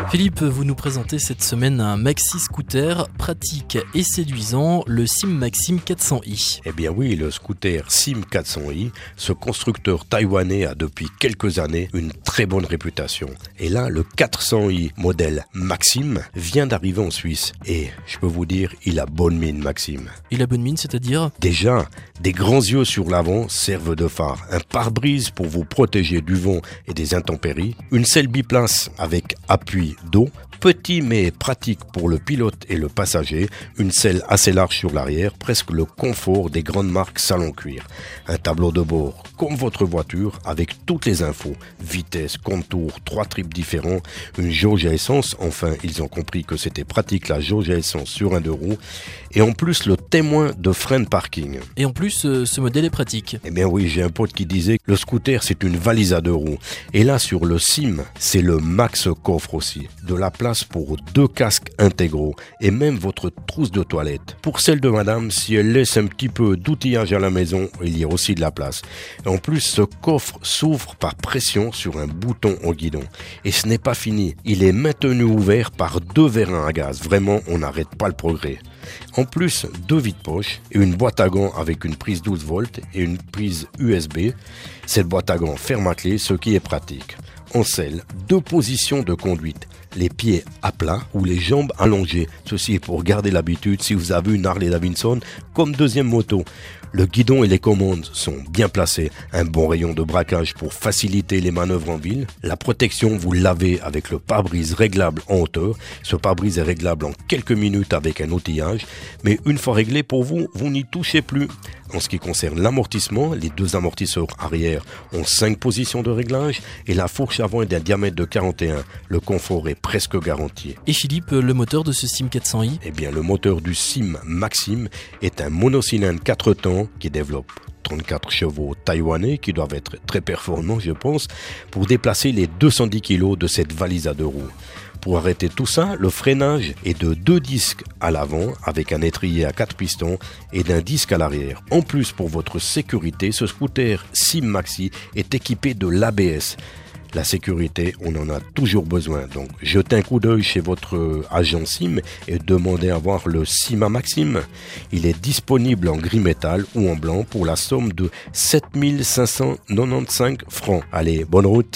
Philippe, vous nous présentez cette semaine un maxi-scooter pratique et séduisant, le Sim Maxim 400i. Eh bien oui, le scooter Sim 400i, ce constructeur taïwanais a depuis quelques années une très bonne réputation. Et là, le 400i modèle Maxim vient d'arriver en Suisse. Et je peux vous dire, il a bonne mine Maxim. Il a bonne mine, c'est-à-dire ? Déjà, des grands yeux sur l'avant servent de phare, un pare-brise pour vous protéger du vent et des intempéries, une selle biplace avec appui dos, petit mais pratique pour le pilote et le passager, une selle assez large sur l'arrière, presque le confort des grandes marques salon cuir. Un tableau de bord comme votre voiture avec toutes les infos, vitesse, contour, 3 trips différents, une jauge à essence, enfin ils ont compris que c'était pratique la jauge à essence sur un 2 roues, et en plus le témoin de frein de parking. Et en plus, ce modèle est pratique. Eh bien oui, j'ai un pote qui disait que le scooter c'est une valise à 2 roues, et là sur le Sim, c'est le max coffre aussi, de la place pour 2 casques intégraux et même votre trousse de toilette. Pour celle de madame, si elle laisse un petit peu d'outillage à la maison, il y a aussi de la place. En plus, ce coffre s'ouvre par pression sur un bouton au guidon. Et ce n'est pas fini, il est maintenu ouvert par 2 vérins à gaz. Vraiment, on n'arrête pas le progrès. En plus, 2 vides-poches et une boîte à gants avec une prise 12 volts et une prise USB. Cette boîte à gants ferme à clé, ce qui est pratique. En selle, 2 positions de conduite, les pieds à plat ou les jambes allongées. Ceci est pour garder l'habitude si vous avez une Harley Davidson comme deuxième moto. Le guidon et les commandes sont bien placés, un bon rayon de braquage pour faciliter les manœuvres en ville. La protection, vous l'avez avec le pare-brise réglable en hauteur. Ce pare-brise est réglable en quelques minutes avec un outillage, mais une fois réglé pour vous, vous n'y touchez plus. En ce qui concerne l'amortissement, les 2 amortisseurs arrière ont 5 positions de réglage et la fourche avant est d'un diamètre de 41. Le confort est presque garanti. Et Philippe, le moteur de ce Sim 400i ? Eh bien, le moteur du Sim Maxim est un monocylindre 4 temps qui développe 34 chevaux taïwanais qui doivent être très performants, je pense, pour déplacer les 210 kg de cette valise à 2 roues. Pour arrêter tout ça, le freinage est de 2 disques à l'avant avec un étrier à 4 pistons et d'un disque à l'arrière. En plus, pour votre sécurité, ce scooter Sim Maxi est équipé de l'ABS. La sécurité, on en a toujours besoin. Donc, jetez un coup d'œil chez votre agent Sim et demandez à voir le Sim Maxim. Il est disponible en gris métal ou en blanc pour la somme de 7 595 francs. Allez, bonne route!